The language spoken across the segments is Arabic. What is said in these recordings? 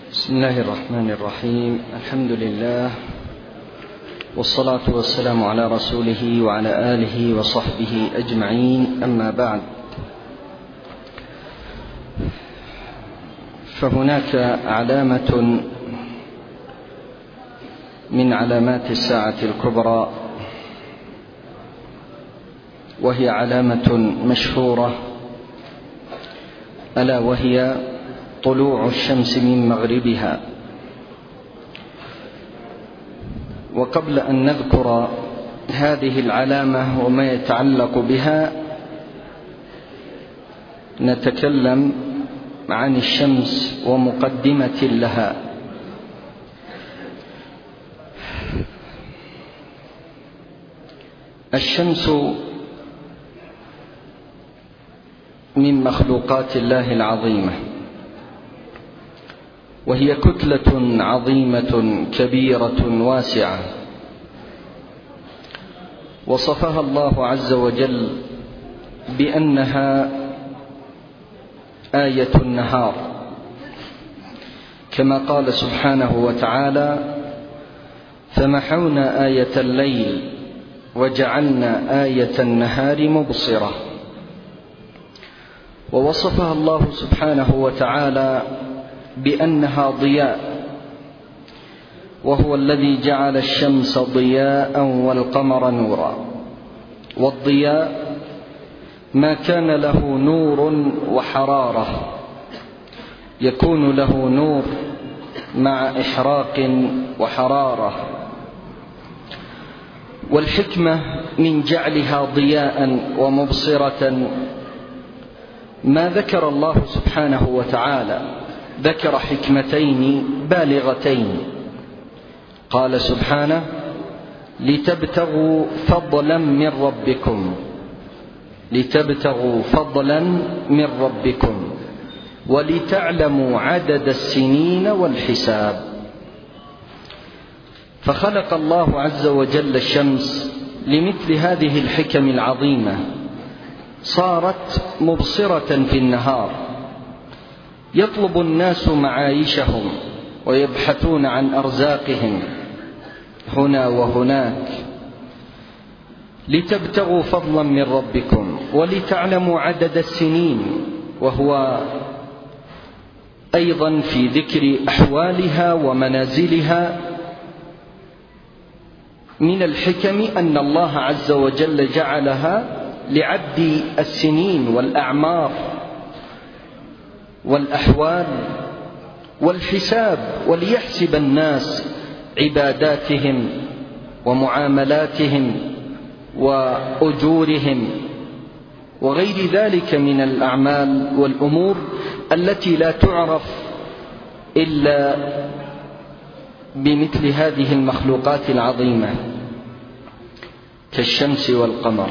بسم الله الرحمن الرحيم. الحمد لله والصلاة والسلام على رسوله وعلى آله وصحبه أجمعين، أما بعد، فهناك علامة من علامات الساعة الكبرى، وهي علامة مشهورة، ألا وهي طلوع الشمس من مغربها. وقبل أن نذكر هذه العلامة وما يتعلق بها، نتكلم عن الشمس ومقدمة لها. الشمس من مخلوقات الله العظيمة، وهي كتلة عظيمة كبيرة واسعة، وصفها الله عز وجل بأنها آية النهار، كما قال سبحانه وتعالى: فمحونا آية الليل وجعلنا آية النهار مبصرة. ووصفها الله سبحانه وتعالى بأنها ضياء، وهو الذي جعل الشمس ضياء والقمر نورا. والضياء ما كان له نور وحرارة، يكون له نور مع إحراق وحرارة. والحكمة من جعلها ضياء ومبصرة ما ذكر الله سبحانه وتعالى، ذكر حكمتين بالغتين. قال سبحانه: لتبتغوا فضلا من ربكم، لتبتغوا فضلا من ربكم ولتعلموا عدد السنين والحساب. فخلق الله عز وجل الشمس لمثل هذه الحكم العظيمة، صارت مبصرة في النهار، يطلب الناس معايشهم ويبحثون عن أرزاقهم هنا وهناك. لتبتغوا فضلا من ربكم ولتعلموا عدد السنين، وهو أيضا في ذكر أحوالها ومنازلها. من الحكم أن الله عز وجل جعلها لعد السنين والأعمار والأحوال والحساب، وليحسب الناس عباداتهم ومعاملاتهم وأجورهم وغير ذلك من الأعمال والأمور التي لا تعرف إلا بمثل هذه المخلوقات العظيمة كالشمس والقمر.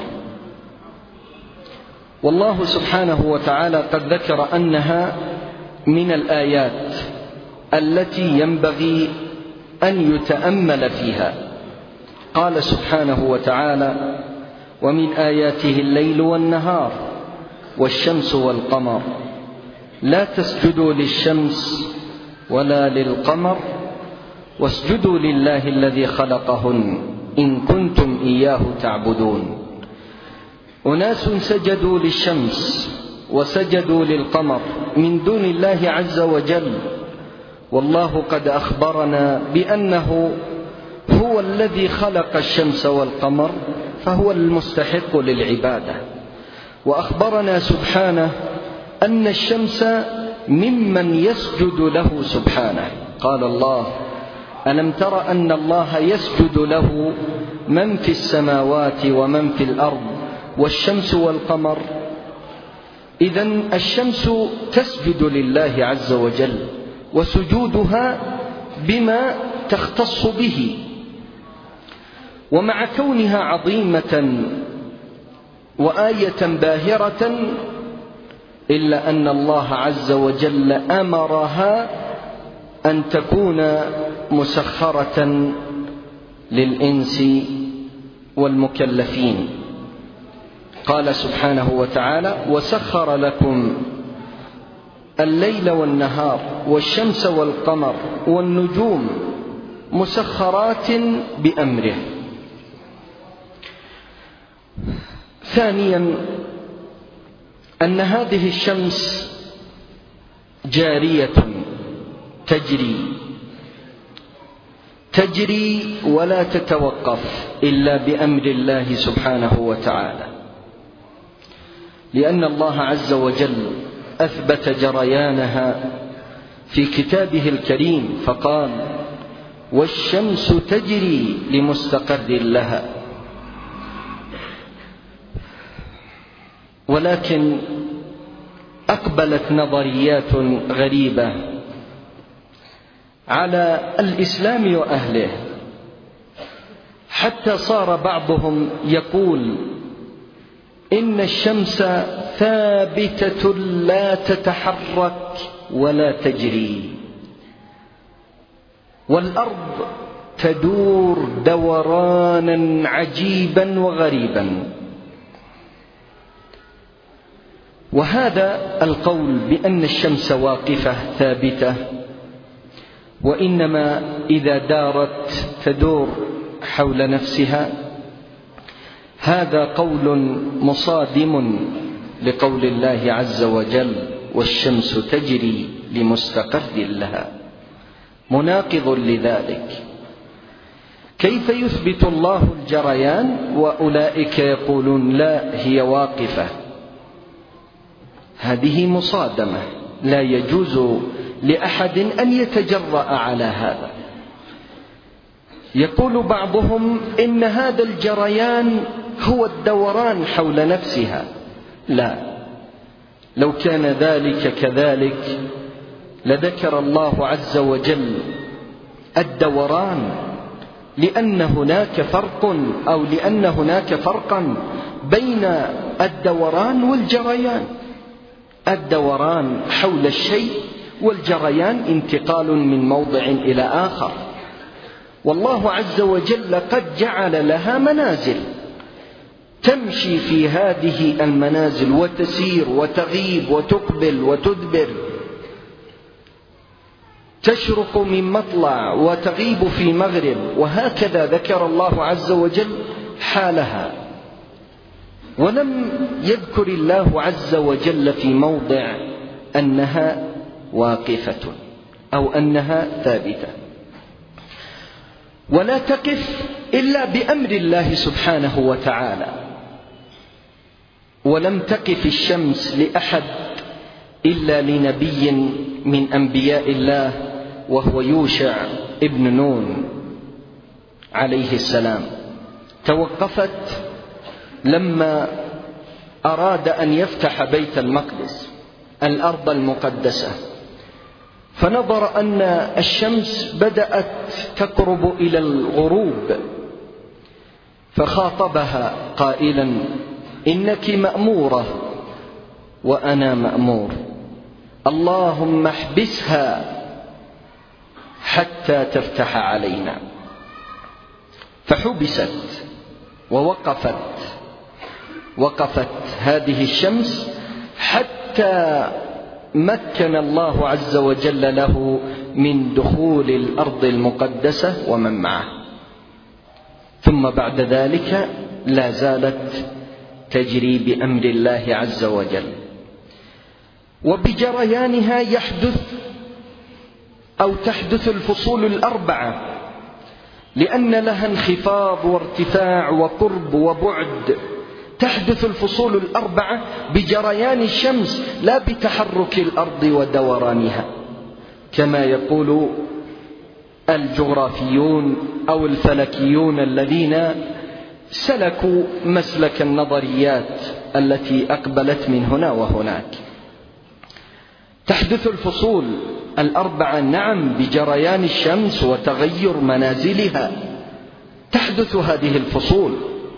والله سبحانه وتعالى قد ذكر أنها من الآيات التي ينبغي أن يتأمل فيها. قال سبحانه وتعالى: ومن آياته الليل والنهار والشمس والقمر لا تسجدوا للشمس ولا للقمر واسجدوا لله الذي خلقهن إن كنتم إياه تعبدون. أناس سجدوا للشمس وسجدوا للقمر من دون الله عز وجل، والله قد أخبرنا بأنه هو الذي خلق الشمس والقمر، فهو المستحق للعبادة. وأخبرنا سبحانه أن الشمس ممن يسجد له سبحانه. قال الله: ألم تر أن الله يسجد له من في السماوات ومن في الأرض والشمس والقمر. إذن الشمس تسجد لله عز وجل، وسجودها بما تختص به. ومع كونها عظيمة وآية باهرة، إلا أن الله عز وجل أمرها أن تكون مسخرة للإنس والمكلفين. قال سبحانه وتعالى: وسخر لكم الليل والنهار والشمس والقمر والنجوم مسخرات بأمره. ثانيا أن هذه الشمس جارية تجري ولا تتوقف إلا بأمر الله سبحانه وتعالى، لأن الله عز وجل أثبت جريانها في كتابه الكريم فقال: والشمس تجري لمستقر لها. ولكن أقبلت نظريات غريبة على الإسلام وأهله، حتى صار بعضهم يقول إن الشمس ثابتة لا تتحرك ولا تجري، والأرض تدور دورانا عجيبا وغريبا. وهذا القول بأن الشمس واقفة ثابتة وإنما إذا دارت تدور حول نفسها، هذا قول مصادم لقول الله عز وجل: والشمس تجري لمستقر لها، مناقض لذلك. كيف يثبت الله الجريان وأولئك يقولون لا هي واقفة؟ هذه مصادمة، لا يجوز لأحد أن يتجرأ على هذا. يقول بعضهم إن هذا الجريان هو الدوران حول نفسها. لا، لو كان ذلك كذلك لذكر الله عز وجل الدوران، لأن هناك فرقا بين الدوران والجريان. الدوران حول الشيء، والجريان انتقال من موضع إلى آخر. والله عز وجل قد جعل لها منازل، تمشي في هذه المنازل وتسير وتغيب وتقبل وتدبر، تشرق من مطلع وتغيب في مغرب، وهكذا ذكر الله عز وجل حالها. ولم يذكر الله عز وجل في موضع أنها واقفة أو أنها ثابتة، ولا تقف إلا بأمر الله سبحانه وتعالى. ولم تقف الشمس لأحد إلا لنبي من أنبياء الله، وهو يوشع ابن نون عليه السلام. توقفت لما أراد أن يفتح بيت المقدس، الأرض المقدسة، فنظر أن الشمس بدأت تقرب إلى الغروب، فخاطبها قائلا: إنك مأمورة وأنا مأمور، اللهم احبسها حتى تفتح علينا. فحبست ووقفت هذه الشمس حتى مكن الله عز وجل له من دخول الأرض المقدسة ومن معه. ثم بعد ذلك لا زالت تجري بأمر الله عز وجل، وبجريانها تحدث الفصول الأربعة، لأن لها انخفاض وارتفاع وقرب وبعد. تحدث الفصول الأربعة بجريان الشمس، لا بتحرك الأرض ودورانها، كما يقول الجغرافيون أو الفلكيون الذين سلكوا مسلك النظريات التي أقبلت من هنا وهناك. تحدث الفصول الأربعة نعم بجريان الشمس وتغير منازلها، تحدث هذه الفصول.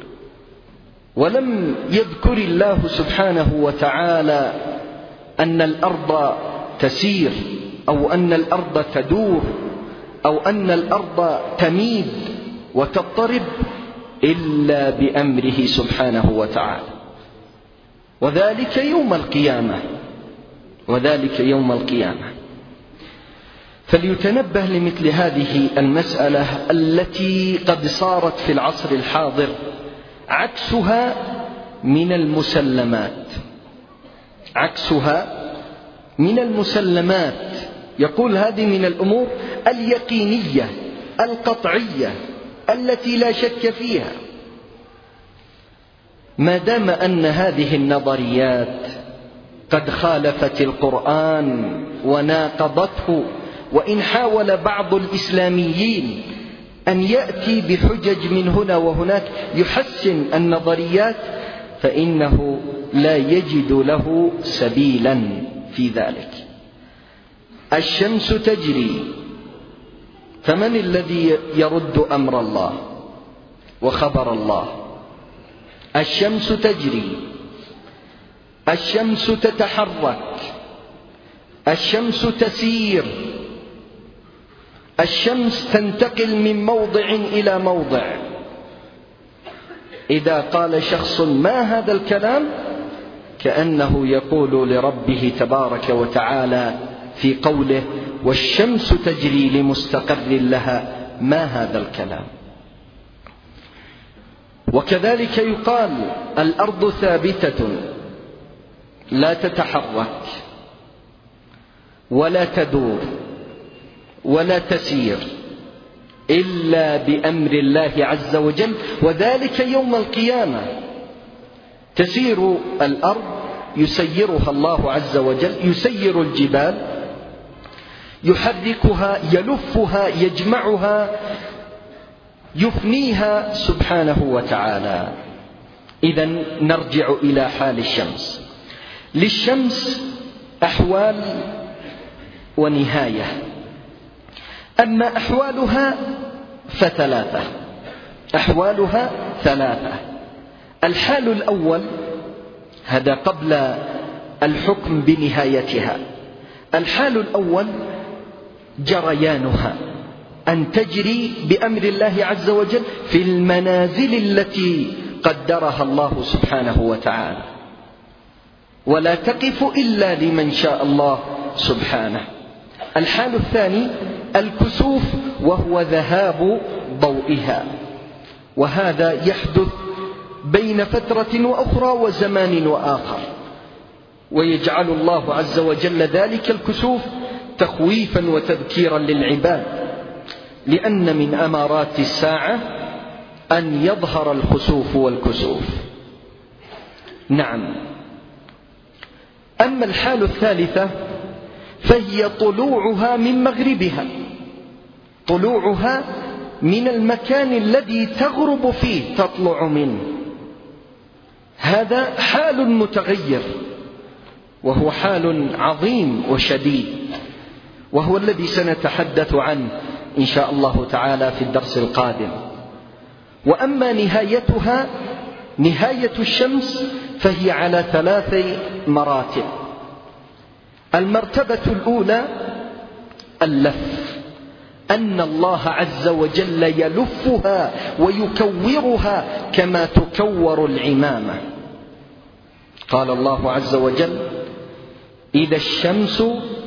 ولم يذكر الله سبحانه وتعالى أن الأرض تسير أو أن الأرض تدور أو أن الأرض تميد وتضطرب إلا بأمره سبحانه وتعالى، وذلك يوم القيامة. وذلك يوم القيامة. فليتنبه لمثل هذه المسألة التي قد صارت في العصر الحاضر عكسها من المسلمات، عكسها من المسلمات. يقول هذه من الأمور اليقينية القطعية التي لا شك فيها. ما دام أن هذه النظريات قد خالفت القرآن وناقضته، وإن حاول بعض الإسلاميين أن يأتي بحجج من هنا وهناك يحسن النظريات، فإنه لا يجد له سبيلا في ذلك. الشمس تجري، فمن الذي يرد أمر الله وخبر الله؟ الشمس تجري، الشمس تتحرك، الشمس تسير، الشمس تنتقل من موضع إلى موضع. إذا قال شخص ما هذا الكلام كأنه يقول لربه تبارك وتعالى في قوله والشمس تجري لمستقر لها، ما هذا الكلام؟ وكذلك يقال الأرض ثابتة لا تتحرك ولا تدور ولا تسير إلا بأمر الله عز وجل، وذلك يوم القيامة. تسير الأرض يسيرها الله عز وجل، يسير الجبال، يحركها، يلفها، يجمعها، يفنيها سبحانه وتعالى. إذن نرجع إلى حال الشمس. للشمس أحوال ونهاية، أما أحوالها فثلاثة. أحوالها ثلاثة. الحال الأول، هذا قبل الحكم بنهايتها، الحال الأول جريانها، أن تجري بأمر الله عز وجل في المنازل التي قدرها الله سبحانه وتعالى، ولا تقف إلا لمن شاء الله سبحانه. الحال الثاني الكسوف، وهو ذهاب ضوئها، وهذا يحدث بين فترة وأخرى وزمان وآخر، ويجعل الله عز وجل ذلك الكسوف تخويفا وتذكيرا للعباد، لأن من أمارات الساعة أن يظهر الخسوف والكسوف. نعم. أما الحال الثالثة فهي طلوعها من مغربها، طلوعها من المكان الذي تغرب فيه تطلع منه. هذا حال متغير، وهو حال عظيم وشديد، وهو الذي سنتحدث عنه إن شاء الله تعالى في الدرس القادم. وأما نهايتها، نهاية الشمس، فهي على 3 مراتب. المرتبة الأولى اللف، أن الله عز وجل يلفها ويكورها كما تكور العمامة. قال الله عز وجل إذا الشمس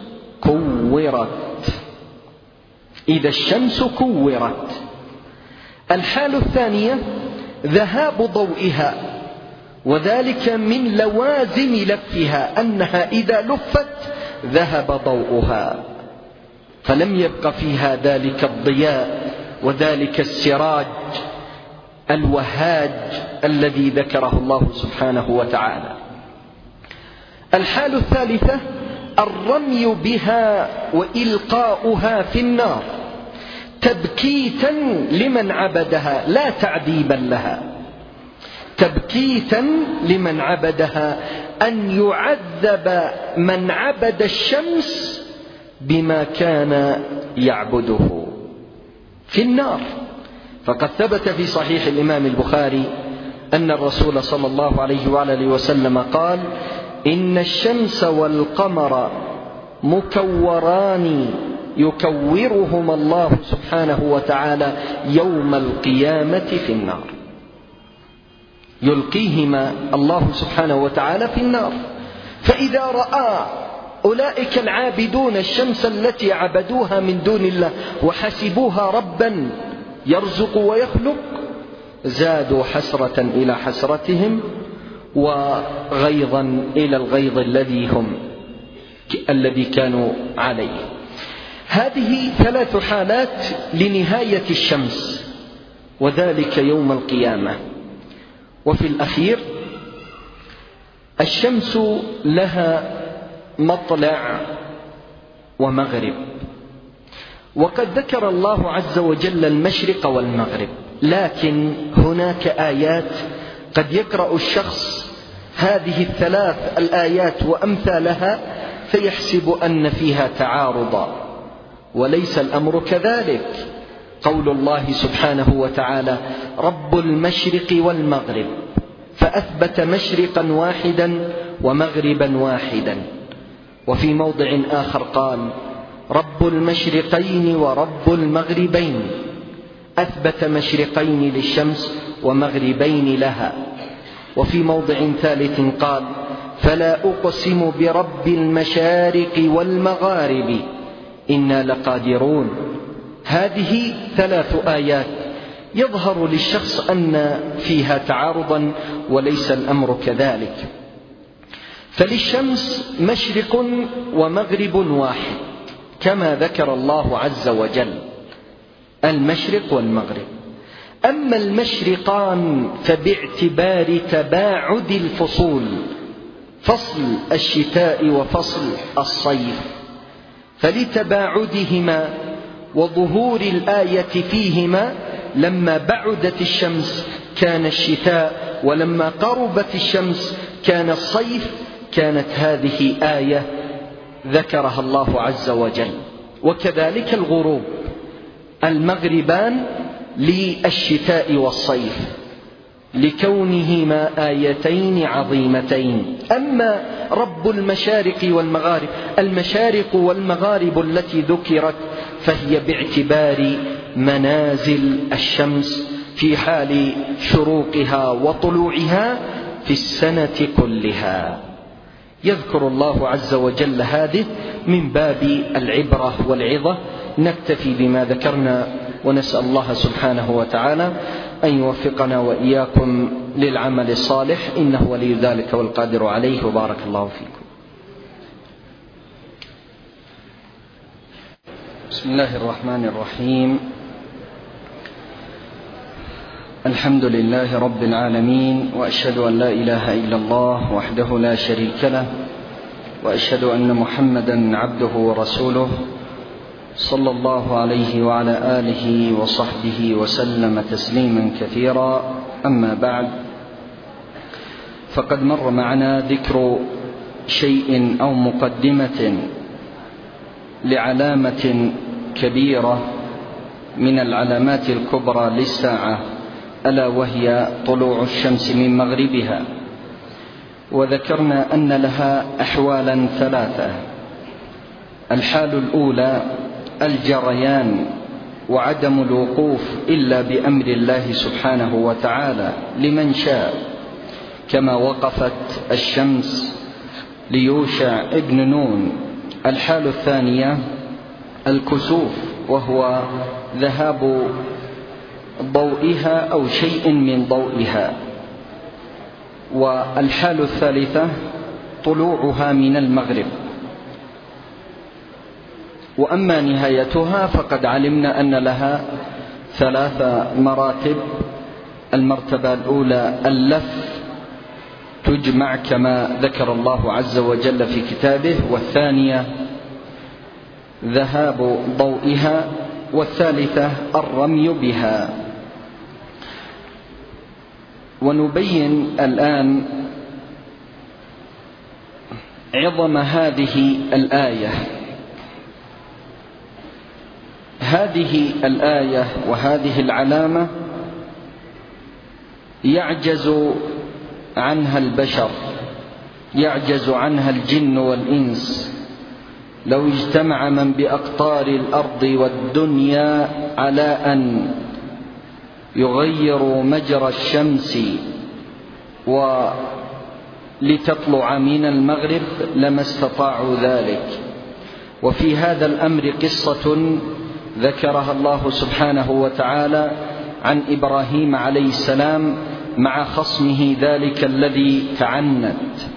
كورت، إذا الشمس كورت. الحال الثانية ذهاب ضوئها، وذلك من لوازم لفها أنها إذا لفت ذهب ضوءها، فلم يبق فيها ذلك الضياء وذلك السراج الوهاج الذي ذكره الله سبحانه وتعالى. الحال الثالثة الرمي بها وإلقاؤها في النار تبكيتا لمن عبدها لا تعذيبا لها، تبكيتا لمن عبدها، أن يعذب من عبد الشمس بما كان يعبده في النار. فقد ثبت في صحيح الإمام البخاري أن الرسول صلى الله عليه وآله وسلم قال إن الشمس والقمر مكوران يكورهما الله سبحانه وتعالى يوم القيامة في النار، يلقيهما الله سبحانه وتعالى في النار. فإذا رأى أولئك العابدون الشمس التي عبدوها من دون الله وحسبوها ربا يرزق ويخلق زادوا حسرة إلى حسرتهم وغيظا إلى الغيظ الذي كانوا عليه. هذه 3 حالات لنهاية الشمس، وذلك يوم القيامة. وفي الأخير الشمس لها مطلع ومغرب، وقد ذكر الله عز وجل المشرق والمغرب، لكن هناك آيات قد يقرأ الشخص هذه ال3 الآيات وأمثالها فيحسب أن فيها تعارضا، وليس الأمر كذلك. قول الله سبحانه وتعالى رب المشرق والمغرب، فأثبت مشرقا واحدا ومغربا واحدا. وفي موضع آخر قال رب المشرقين ورب المغربين، أثبت مشرقين للشمس ومغربين لها. وفي موضع ثالث قال فلا أقسم برب المشارق والمغارب إنا لقادرون. هذه 3 آيات يظهر للشخص أن فيها تعارضا، وليس الأمر كذلك. فللشمس مشرق ومغرب واحد كما ذكر الله عز وجل، المشرق والمغرب. أما المشرقان فباعتبار تباعد الفصول، فصل الشتاء وفصل الصيف، فلتباعدهما وظهور الآية فيهما لما بعدت الشمس كان الشتاء، ولما قربت الشمس كان الصيف. كانت هذه آية ذكرها الله عز وجل. وكذلك الغروب، المغربان للشتاء والصيف لكونهما آيتين عظيمتين. أما رب المشارق والمغارب، المشارق والمغارب التي ذكرت فهي باعتبار منازل الشمس في حال شروقها وطلوعها في السنة كلها. يذكر الله عز وجل هذه من باب العبرة والعظة. نكتفي بما ذكرنا، ونسأل الله سبحانه وتعالى أن يوفقنا وإياكم للعمل الصالح، إنه ولي ذلك والقادر عليه. وبارك الله فيكم. بسم الله الرحمن الرحيم. الحمد لله رب العالمين، وأشهد أن لا إله إلا الله وحده لا شريك له، وأشهد أن محمدا عبده ورسوله صلى الله عليه وعلى آله وصحبه وسلم تسليما كثيرا. أما بعد، فقد مر معنا ذكر شيء أو مقدمة لعلامة كبيرة من العلامات الكبرى للساعة، ألا وهي طلوع الشمس من مغربها. وذكرنا أن لها أحوالا 3. الحال الأولى الجريان وعدم الوقوف إلا بأمر الله سبحانه وتعالى لمن شاء، كما وقفت الشمس ليوشع ابن نون. الحال الثانية الكسوف، وهو ذهاب ضوئها أو شيء من ضوئها. والحال الثالثة طلوعها من المغرب. وأما نهايتها فقد علمنا أن لها 3 مراتب. المرتبة الأولى اللف، تجمع كما ذكر الله عز وجل في كتابه. والثانية ذهاب ضوئها. والثالثة الرمي بها. ونبين الآن عظم هذه الآية. هذه الآية وهذه العلامة يعجز عنها البشر، يعجز عنها الجن والإنس. لو اجتمع من بأقطار الأرض والدنيا على أن يغيروا مجرى الشمس لتطلع من المغرب لما استطاعوا ذلك. وفي هذا الأمر قصة ذكرها الله سبحانه وتعالى عن إبراهيم عليه السلام مع خصمه ذلك الذي تعنت.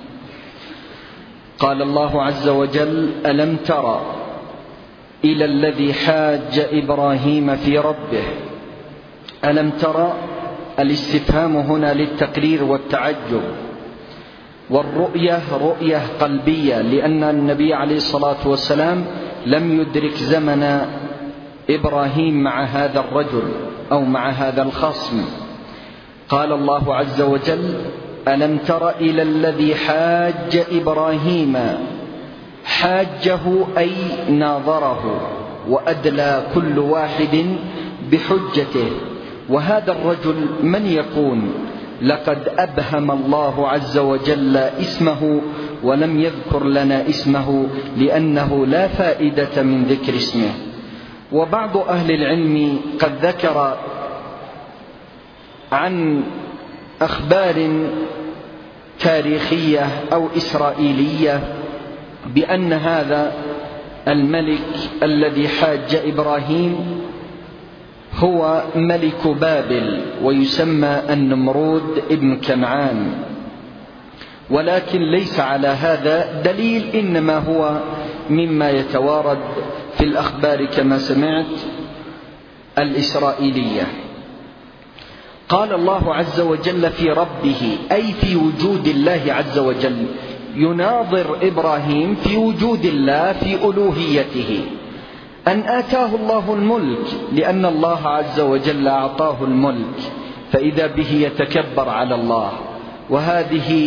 قال الله عز وجل: ألم تر إلى الذي حاج إبراهيم في ربه. ألم تر، الاستفهام هنا للتقرير والتعجب، والرؤية رؤية قلبية، لأن النبي عليه الصلاة والسلام لم يدرك زمن إبراهيم مع هذا الرجل أو مع هذا الخصم. قال الله عز وجل: ألم تر إلى الذي حاج إبراهيم. حاجه أي ناظره وأدلى كل واحد بحجته. وهذا الرجل من يكون؟ لقد أبهم الله عز وجل اسمه ولم يذكر لنا اسمه، لأنه لا فائدة من ذكر اسمه. وبعض أهل العلم قد ذكر عن أخبار تاريخية أو إسرائيلية بأن هذا الملك الذي حاج إبراهيم هو ملك بابل، ويسمى النمرود ابن كنعان، ولكن ليس على هذا دليل، إنما هو مما يتوارد في الأخبار كما سمعت الإسرائيلية. قال الله عز وجل في ربه، أي في وجود الله عز وجل، يناظر إبراهيم في وجود الله في ألوهيته، أن آتاه الله الملك، لأن الله عز وجل أعطاه الملك، فإذا به يتكبر على الله. وهذه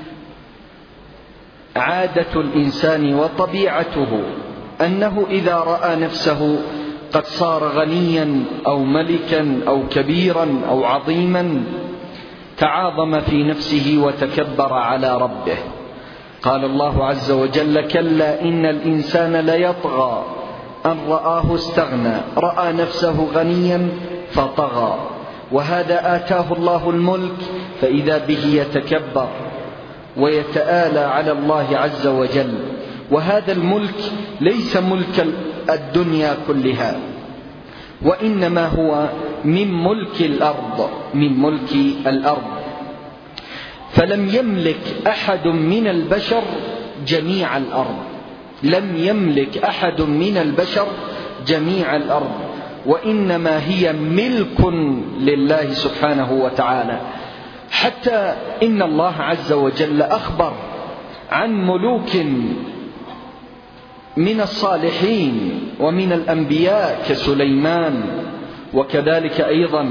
عادة الإنسان وطبيعته، أنه إذا رأى نفسه قد صار غنيا أو ملكا أو كبيرا أو عظيما تعاظم في نفسه وتكبر على ربه. قال الله عز وجل: كلا إن الإنسان ليطغى أن رآه استغنى، رأى نفسه غنيا فطغى. وهذا آتاه الله الملك، فإذا به يتكبر ويتآلى على الله عز وجل. وهذا الملك ليس ملك الدنيا كلها، وإنما هو من ملك الأرض، من ملك الأرض. فلم يملك أحد من البشر جميع الأرض، لم يملك أحد من البشر جميع الأرض، وإنما هي ملك لله سبحانه وتعالى. حتى إن الله عز وجل أخبر عن ملوك من الصالحين ومن الأنبياء كسليمان، وكذلك أيضا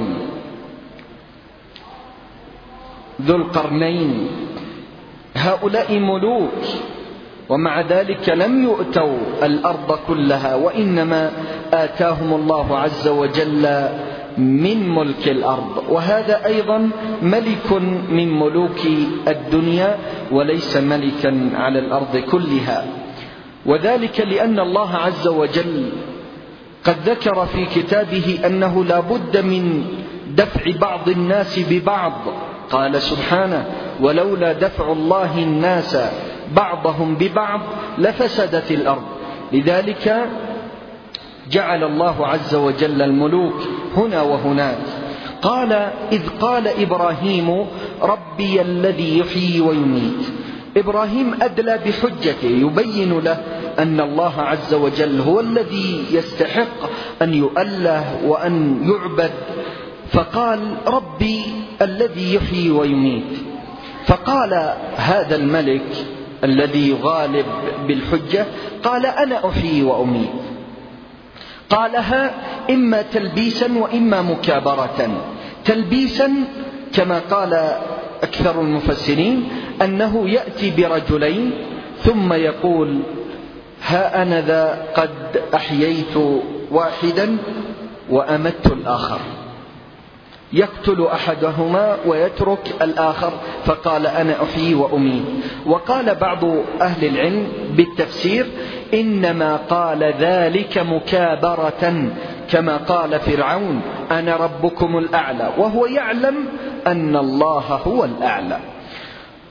ذو القرنين. هؤلاء ملوك، ومع ذلك لم يؤتوا الأرض كلها، وإنما آتاهم الله عز وجل من ملك الأرض. وهذا أيضا ملك من ملوك الدنيا، وليس ملكا على الأرض كلها. وذلك لأن الله عز وجل قد ذكر في كتابه أنه لا بد من دفع بعض الناس ببعض. قال سبحانه: ولولا دفع الله الناس بعضهم ببعض لفسدت الأرض. لذلك جعل الله عز وجل الملوك هنا وهناك. قال: إذ قال إبراهيم ربي الذي يحيي ويميت. إبراهيم أدلى بحجته، يبين له أن الله عز وجل هو الذي يستحق أن يؤله وأن يعبد، فقال: ربي الذي يحيي ويميت. فقال هذا الملك الذي يغالب بالحجة، قال: أنا أحيي وأميت. قالها إما تلبيسا وإما مكابرة. تلبيسا كما قال أكثر المفسرين أنه يأتي برجلين ثم يقول: ها أنا ذا قد أحييت واحدا وأمت الآخر، يقتل أحدهما ويترك الآخر، فقال: أنا أحيي وأميت. وقال بعض أهل العلم بالتفسير: إنما قال ذلك مكابرة، كما قال فرعون: أنا ربكم الأعلى، وهو يعلم أن الله هو الأعلى.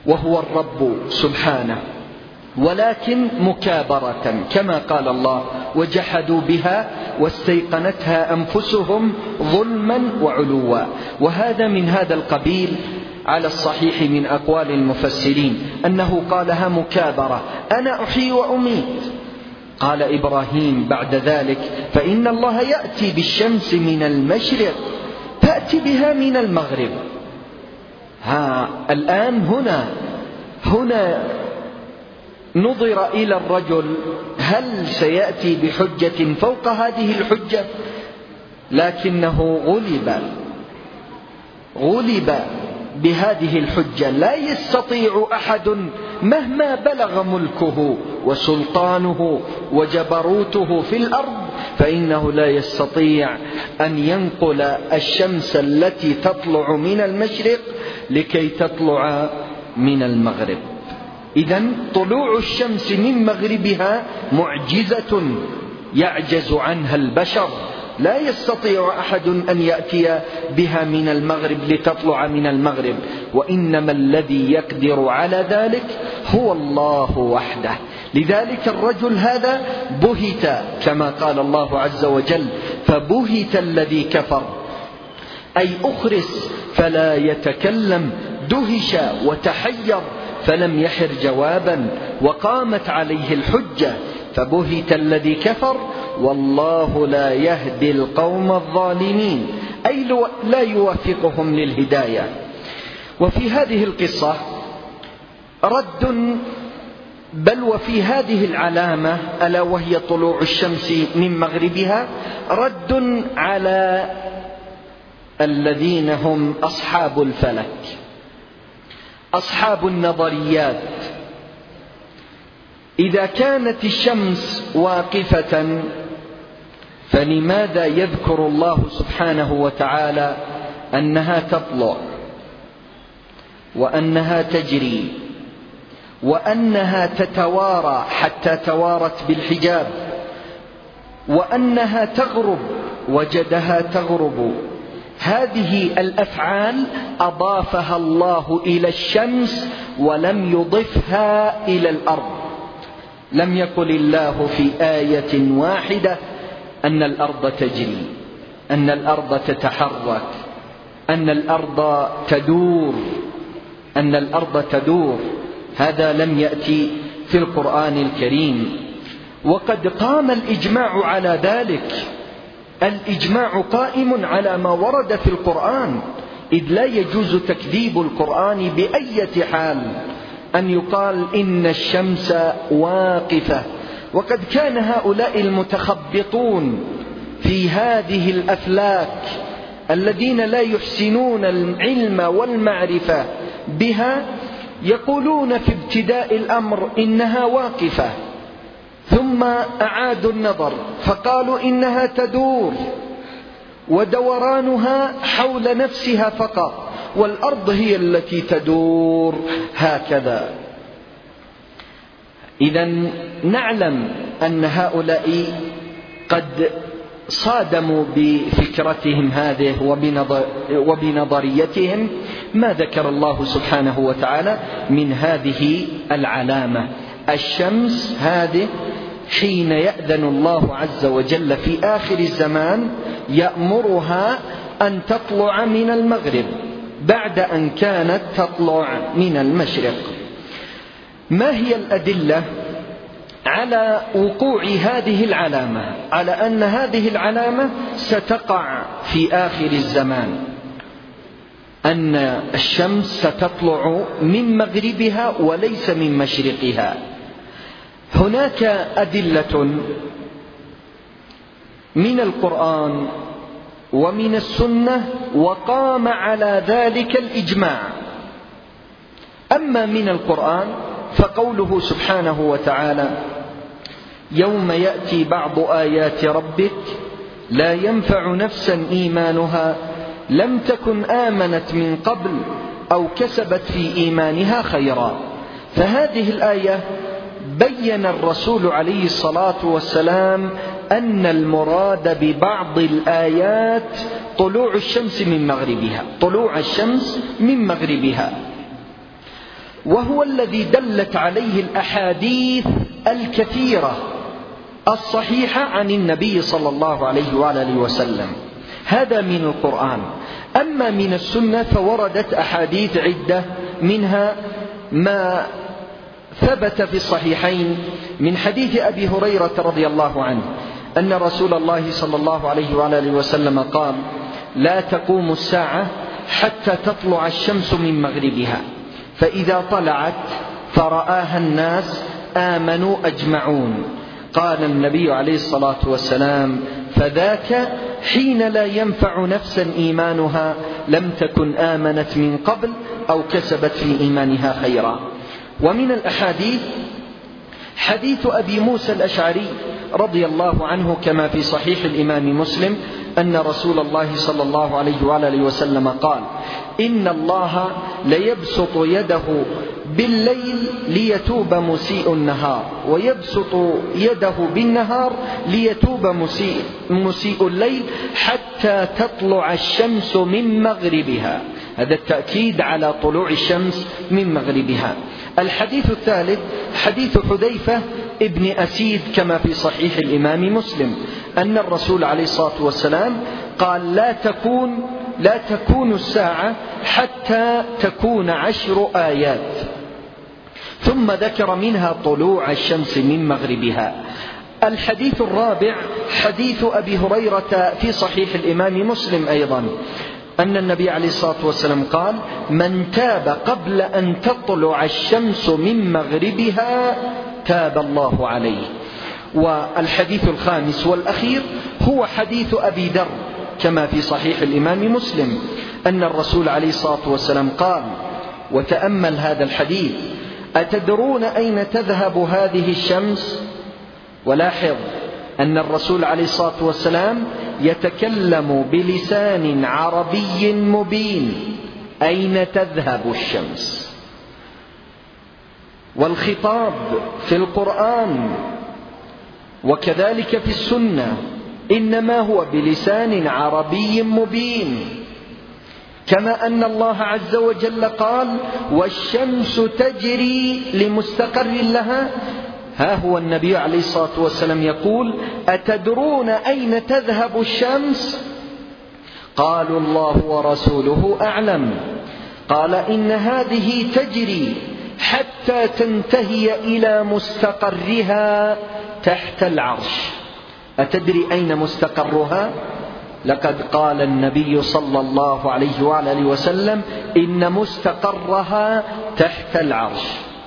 وهو الرب سبحانه، ولكن مكابرة كما قال الله: وجحدوا بها واستيقنتها أنفسهم ظلما وعلوا. وهذا من هذا القبيل على الصحيح من أقوال المفسرين، أنه قالها مكابرة: أنا أحيي وأميت. قال إبراهيم بعد ذلك: فإن الله يأتي بالشمس من المشرق تأتي بها من المغرب. الآن هنا نظر إلى الرجل هل سيأتي بحجة فوق هذه الحجة، لكنه غلب بهذه الحجة. لا يستطيع أحد مهما بلغ ملكه وسلطانه وجبروته في الأرض، فإنه لا يستطيع أن ينقل الشمس التي تطلع من المشرق لكي تطلع من المغرب. إذن طلوع الشمس من مغربها معجزة يعجز عنها البشر، لا يستطيع أحد أن يأتي بها من المغرب لتطلع من المغرب، وإنما الذي يقدر على ذلك هو الله وحده. لذلك الرجل هذا بهت كما قال الله عز وجل: فبهت الذي كفر، أي أخرس فلا يتكلم، دهش وتحير فلم يحر جوابا، وقامت عليه الحجة. فبهت الذي كفر والله لا يهدي القوم الظالمين، أي لا يوفقهم للهداية. وفي هذه القصة رد، بل وفي هذه العلامة ألا وهي طلوع الشمس من مغربها رد على الذين هم أصحاب الفلك، أصحاب النظريات. إذا كانت الشمس واقفة فلماذا يذكر الله سبحانه وتعالى أنها تطلع وأنها تجري وأنها تتوارى حتى توارت بالحجاب، وأنها تغرب وجدها تغرب؟ هذه الأفعال أضافها الله إلى الشمس ولم يضفها إلى الأرض. لم يقل الله في آية واحدة أن الأرض تجري، أن الأرض تتحرك، أن الأرض تدور، أن الأرض تدور. هذا لم يأتي في القرآن الكريم، وقد قام الإجماع على ذلك. الإجماع قائم على ما ورد في القرآن، إذ لا يجوز تكذيب القرآن بأية حال، أن يقال إن الشمس واقفة. وقد كان هؤلاء المتخبطون في هذه الأفلاك الذين لا يحسنون العلم والمعرفة بها يقولون في ابتداء الأمر إنها واقفة، ثم أعادوا النظر فقالوا إنها تدور ودورانها حول نفسها فقط، والأرض هي التي تدور هكذا. إذن نعلم أن هؤلاء قد صادموا بفكرتهم هذه وبنظريتهم ما ذكر الله سبحانه وتعالى من هذه العلامة. الشمس هذه حين يأذن الله عز وجل في آخر الزمان يأمرها أن تطلع من المغرب بعد أن كانت تطلع من المشرق. ما هي الأدلة على وقوع هذه العلامة، على أن هذه العلامة ستقع في آخر الزمان، أن الشمس ستطلع من مغربها وليس من مشرقها؟ هناك أدلة من القرآن ومن السنة وقام على ذلك الإجماع. أما من القرآن فقوله سبحانه وتعالى: يوم يأتي بعض آيات ربك لا ينفع نفسا إيمانها لم تكن آمنت من قبل أو كسبت في إيمانها خيرا. فهذه الآية بين الرسول عليه الصلاة والسلام أن المراد ببعض الآيات طلوع الشمس من مغربها، طلوع الشمس من مغربها. وهو الذي دلت عليه الأحاديث الكثيرة الصحيحة عن النبي صلى الله عليه وآله وسلم. هذا من القرآن. أما من السنة فوردت أحاديث عدة، منها ما ثبت في الصحيحين من حديث أبي هريرة رضي الله عنه أن رسول الله صلى الله عليه وآله وسلم قال: لا تقوم الساعة حتى تطلع الشمس من مغربها، فإذا طلعت فرآها الناس آمنوا أجمعون. قال النبي عليه الصلاة والسلام: فذاك حين لا ينفع نفسا إيمانها لم تكن آمنت من قبل أو كسبت في إيمانها خيرا. ومن الأحاديث حديث أبي موسى الأشعري رضي الله عنه كما في صحيح الإمام مسلم أن رسول الله صلى الله عليه وآله وسلم قال: إن الله ليبسط يده بالليل ليتوب مسيء النهار، ويبسط يده بالنهار ليتوب مسيء الليل حتى تطلع الشمس من مغربها. هذا التأكيد على طلوع الشمس من مغربها. الحديث الثالث حديث حذيفة ابن أسيد كما في صحيح الإمام مسلم أن الرسول عليه الصلاة والسلام قال: لا تكون الساعة حتى تكون 10 آيات، ثم ذكر منها طلوع الشمس من مغربها. الحديث الرابع حديث أبي هريرة في صحيح الإمام مسلم أيضا أن النبي عليه الصلاة والسلام قال: من تاب قبل أن تطلع الشمس من مغربها تاب الله عليه. والحديث الخامس والأخير هو حديث أبي ذر كما في صحيح الإمام مسلم أن الرسول عليه الصلاة والسلام قال، وتأمل هذا الحديث: أتدرون أين تذهب هذه الشمس؟ ولاحظ أن الرسول عليه الصلاة والسلام يتكلم بلسان عربي مبين. أين تذهب الشمس؟ والخطاب في القرآن وكذلك في السنة إنما هو بلسان عربي مبين، كما أن الله عز وجل قال: والشمس تجري لمستقر لها. ها هو النبي عليه الصلاة والسلام يقول: أتدرون أين تذهب الشمس؟ قالوا: الله ورسوله أعلم. قال: إن هذه تجري حتى تنتهي إلى مستقرها تحت العرش. أتدري أين مستقرها؟ لقد قال النبي صلى الله عليه وآله وسلم: إن مستقرها تحت العرش.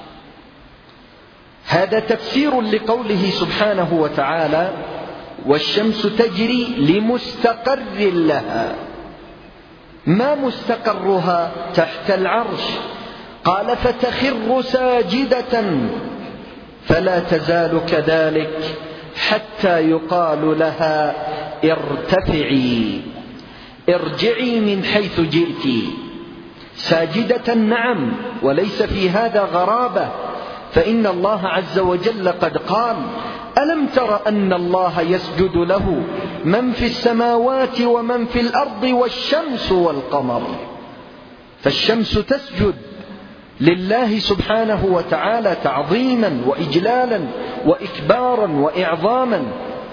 هذا تفسير لقوله سبحانه وتعالى: والشمس تجري لمستقر لها. ما مستقرها؟ تحت العرش. قال: فتخر ساجدة فلا تزال كذلك حتى يقال لها: ارتفعي، ارجعي من حيث جئت. ساجدة نعم، وليس في هذا غرابة، فإن الله عز وجل قد قال: ألم تر أن الله يسجد له من في السماوات ومن في الأرض والشمس والقمر. فالشمس تسجد لله سبحانه وتعالى تعظيما وإجلالا وإكبارا وإعظاما،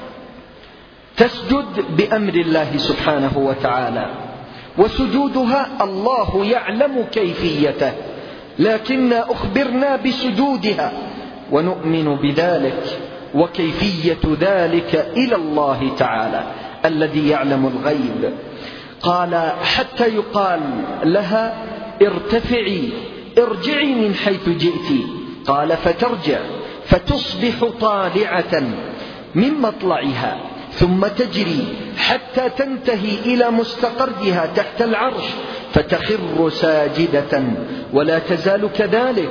تسجد بأمر الله سبحانه وتعالى، وسجودها الله يعلم كيفيته، لكننا أخبرنا بسجودها ونؤمن بذلك، وكيفية ذلك إلى الله تعالى الذي يعلم الغيب. قال: حتى يقال لها: ارتفعي، ارجعي من حيث جئت. قال: فترجع فتصبح طالعة من مطلعها ثم تجري حتى تنتهي إلى مستقرها تحت العرش فتخر ساجدة ولا تزال كذلك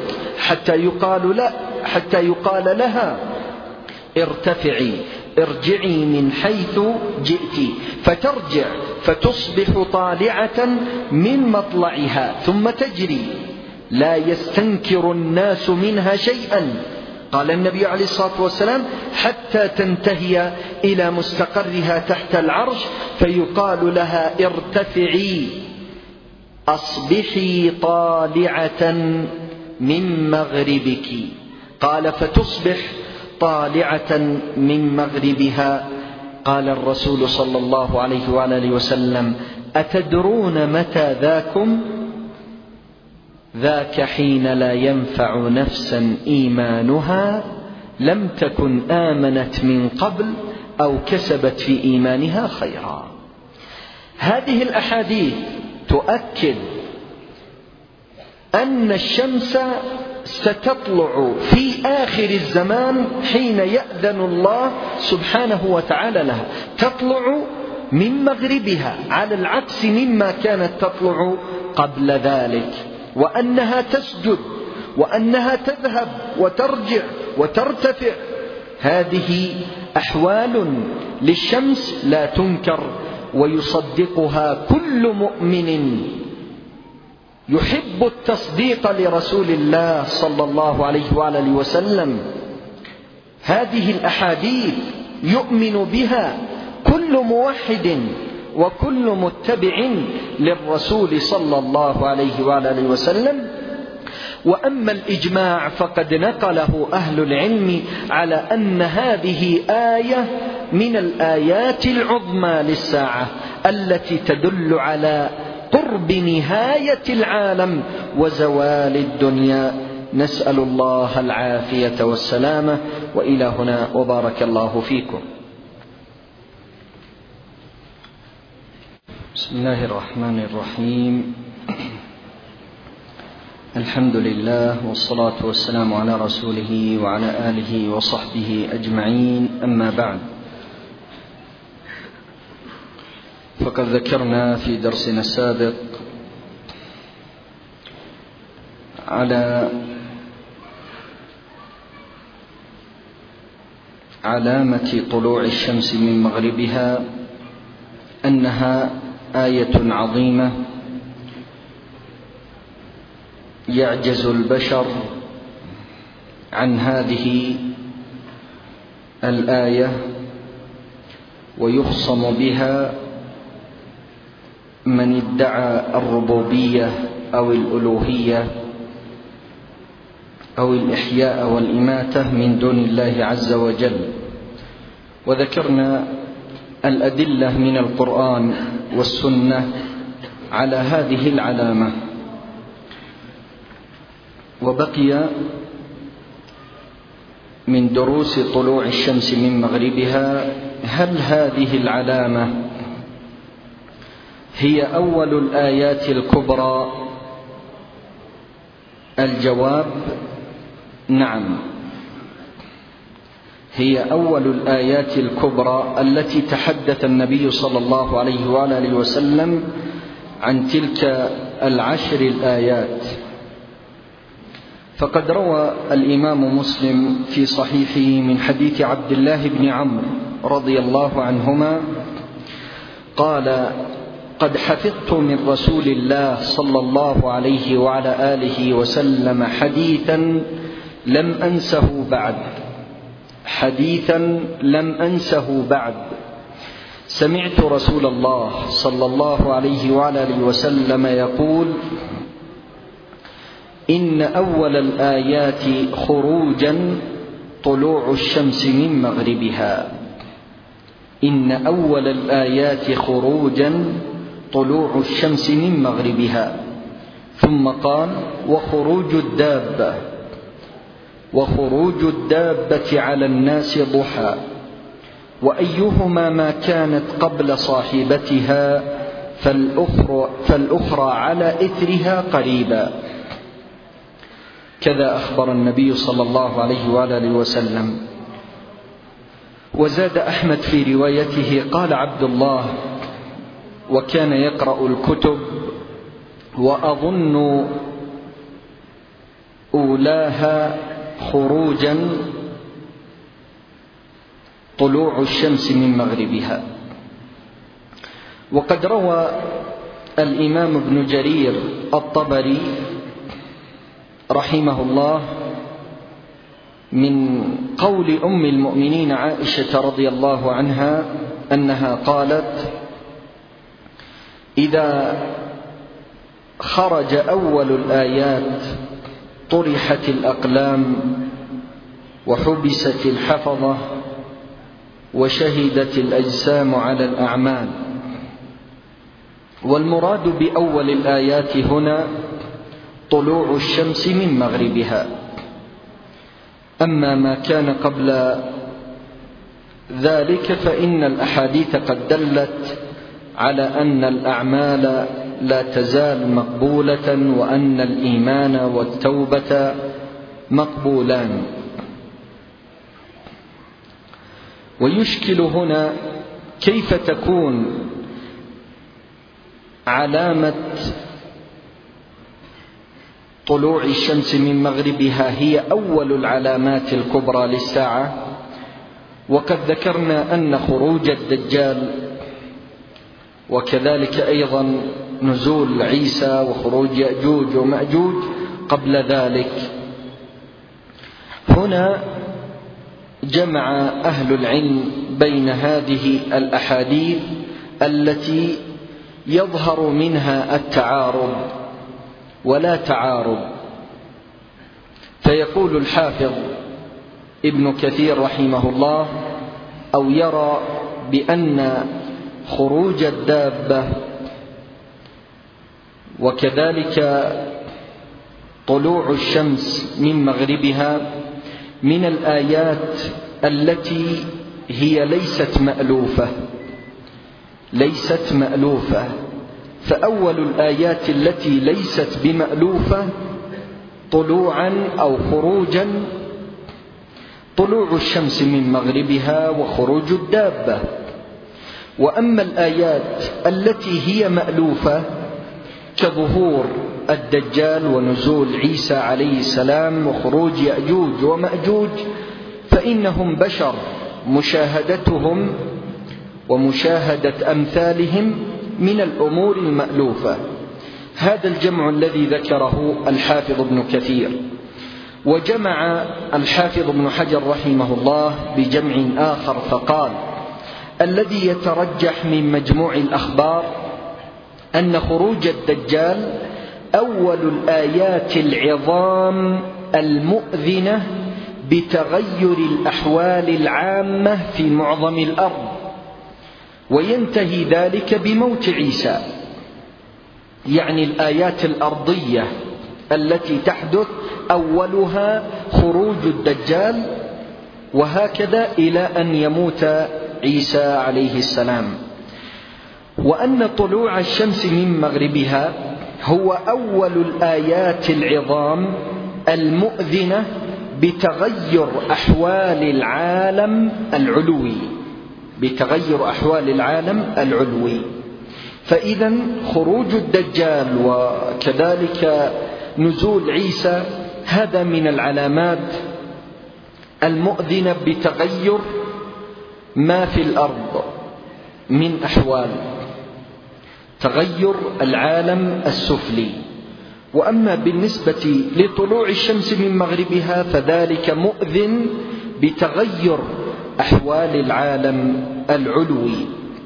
حتى يقال لها: ارتفعي، ارجعي من حيث جئت. فترجع فتصبح طالعة من مطلعها ثم تجري لا يستنكر الناس منها شيئا. قال النبي عليه الصلاة والسلام: حتى تنتهي إلى مستقرها تحت العرش فيقال لها: ارتفعي، أصبحي طالعة من مغربك. قال فتصبح طالعة من مغربها. قال الرسول صلى الله عليه وآله وسلم: أتدرون متى ذاكم؟ ذاك حين لا ينفع نفسا إيمانها لم تكن آمنت من قبل أو كسبت في إيمانها خيرا. هذه الأحاديث تؤكد أن الشمس ستطلع في آخر الزمان حين يأذن الله سبحانه وتعالى لها، تطلع من مغربها على العكس مما كانت تطلع قبل ذلك، وأنها تسجد وأنها تذهب وترجع وترتفع. هذه أحوال للشمس لا تنكر، ويصدقها كل مؤمن يحب التصديق لرسول الله صلى الله عليه وآله وسلم. هذه الأحاديث يؤمن بها كل موحد وكل متبع للرسول صلى الله عليه وآله وسلم. وأما الإجماع فقد نقله أهل العلم على أن هذه آية من الآيات العظمى للساعة التي تدل على قرب نهاية العالم وزوال الدنيا. نسأل الله العافية والسلامة. وإلى هنا وبارك الله فيكم. بسم الله الرحمن الرحيم. الحمد لله والصلاة والسلام على رسوله وعلى آله وصحبه أجمعين. أما بعد، فقد ذكرنا في درسنا السابق على علامة طلوع الشمس من مغربها أنها آية عظيمة يعجز البشر عن هذه الآية، ويخصم بها من ادعى الربوبية أو الألوهية أو الإحياء والإماتة من دون الله عز وجل. وذكرنا الأدلة من القرآن والسنة على هذه العلامة. وبقي من دروس طلوع الشمس من مغربها: هل هذه العلامة هي أول الآيات الكبرى؟ الجواب: نعم، هي أول الآيات الكبرى التي تحدث النبي صلى الله عليه وآله وسلم عن تلك العشر الآيات. فقد روى الإمام مسلم في صحيحه من حديث عبد الله بن عمرو رضي الله عنهما قال: قد حفظت من رسول الله صلى الله عليه وعلى آله وسلم حديثا لم أنسه بعد. سمعت رسول الله صلى الله عليه وعلى آله وسلم يقول: إن أول الآيات خروجا طلوع الشمس من مغربها. إن أول الآيات خروجا طلوع الشمس من مغربها. ثم قال: وخروج الدابة على الناس ضحى، وأيهما ما كانت قبل صاحبتها فالأخرى على إثرها قريبا. كذا أخبر النبي صلى الله عليه وآله وسلم. وزاد أحمد في روايته قال عبد الله: وكان يقرأ الكتب وأظن أولاها خروجا طلوع الشمس من مغربها. وقد روى الإمام ابن جرير الطبري رحمه الله من قول أم المؤمنين عائشة رضي الله عنها أنها قالت: إذا خرج أول الآيات طرحت الأقلام وحبست الحفظة وشهدت الأجسام على الأعمال. والمراد بأول الآيات هنا طلوع الشمس من مغربها. أما ما كان قبل ذلك فإن الأحاديث قد دلت على أن الأعمال لا تزال مقبولة، وأن الإيمان والتوبة مقبولان. ويشكل هنا كيف تكون علامة طلوع الشمس من مغربها هي أول العلامات الكبرى للساعة، وقد ذكرنا أن خروج الدجال وكذلك أيضا نزول عيسى وخروج يأجوج ومأجوج قبل ذلك. هنا جمع أهل العلم بين هذه الأحاديث التي يظهر منها التعارض ولا تعارض. فيقول الحافظ ابن كثير رحمه الله: أو يرى بأن خروج الدابة وكذلك طلوع الشمس من مغربها من الآيات التي هي ليست مألوفة. فأول الآيات التي ليست بمألوفة طلوعا أو خروجا طلوع الشمس من مغربها وخروج الدابة. وأما الآيات التي هي مألوفة كظهور الدجال ونزول عيسى عليه السلام وخروج يأجوج ومأجوج فإنهم بشر، مشاهدتهم ومشاهدة أمثالهم من الأمور المألوفة. هذا الجمع الذي ذكره الحافظ ابن كثير. وجمع الحافظ ابن حجر رحمه الله بجمع آخر فقال: الذي يترجح من مجموع الأخبار أن خروج الدجال أول الآيات العظام المؤذنة بتغير الأحوال العامة في معظم الأرض، وينتهي ذلك بموت عيسى. يعني الآيات الأرضية التي تحدث أولها خروج الدجال، وهكذا إلى أن يموت عيسى عليه السلام. وأن طلوع الشمس من مغربها هو أول الآيات العظام المؤذنة بتغير أحوال العالم العلوي. فإذا خروج الدجال وكذلك نزول عيسى هذا من العلامات المؤذنة بتغير ما في الأرض من أحوال، تغير العالم السفلي. وأما بالنسبة لطلوع الشمس من مغربها فذلك مؤذن بتغير أحوال العالم العلوي.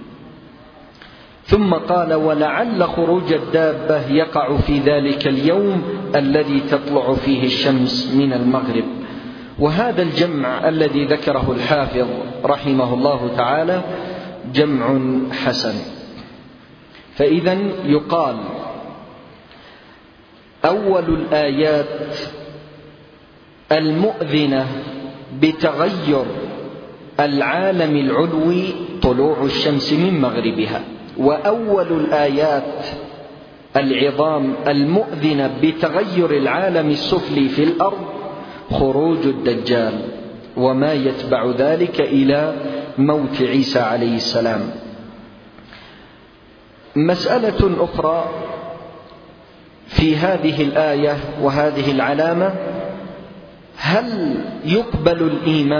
ثم قال: ولعل خروج الدابة يقع في ذلك اليوم الذي تطلع فيه الشمس من المغرب. وهذا الجمع الذي ذكره الحافظ رحمه الله تعالى جمع حسن. فإذا يقال أول الآيات المؤذنة بتغير العالم العلوي طلوع الشمس من مغربها، وأول الآيات العظام المؤذنة بتغير العالم السفلي في الأرض خروج الدجال وما يتبع ذلك إلى موت عيسى عليه السلام. مسألة أخرى في هذه الآية وهذه العلامة: هل يقبل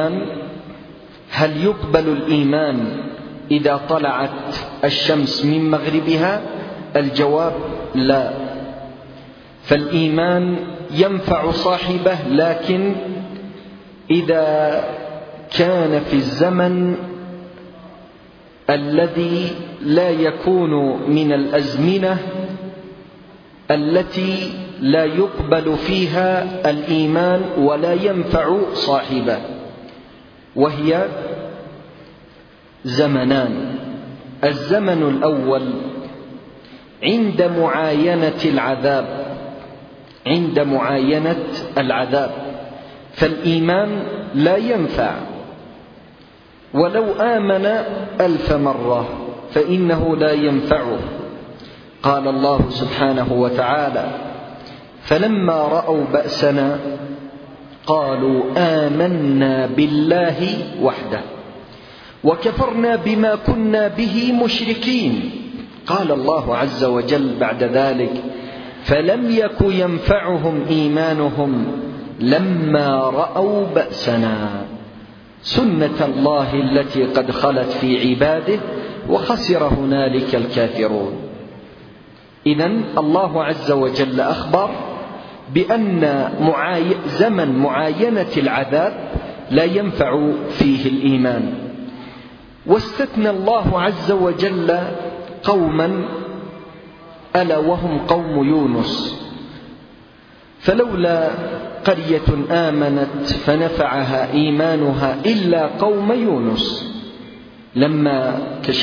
الإيمان إذا طلعت الشمس من مغربها؟ الجواب: لا. فالإيمان ينفع صاحبه، لكن إذا كان في الزمن الذي لا يكون من الأزمنة التي لا يقبل فيها الإيمان ولا ينفع صاحبه، وهي زمنان. الزمن الأول عند معاينة العذاب، فالإيمان لا ينفع ولو آمن 1000 مرة فإنه لا ينفعه. قال الله سبحانه وتعالى: فلما رأوا بأسنا قالوا آمنا بالله وحده وكفرنا بما كنا به مشركين. قال الله عز وجل بعد ذلك: فلم يك ينفعهم إيمانهم لما رأوا بأسنا. سنة الله التي قد خلت في عباده، وخسر هنالك الكافرون. إذن الله عز وجل أخبر بأن زمن معاينة العذاب لا ينفع فيه الإيمان. واستثنى الله عز وجل قوما ألا وهم قوم يونس، فلولا قرية آمنت فنفعها إيمانها إلا قوم يونس لما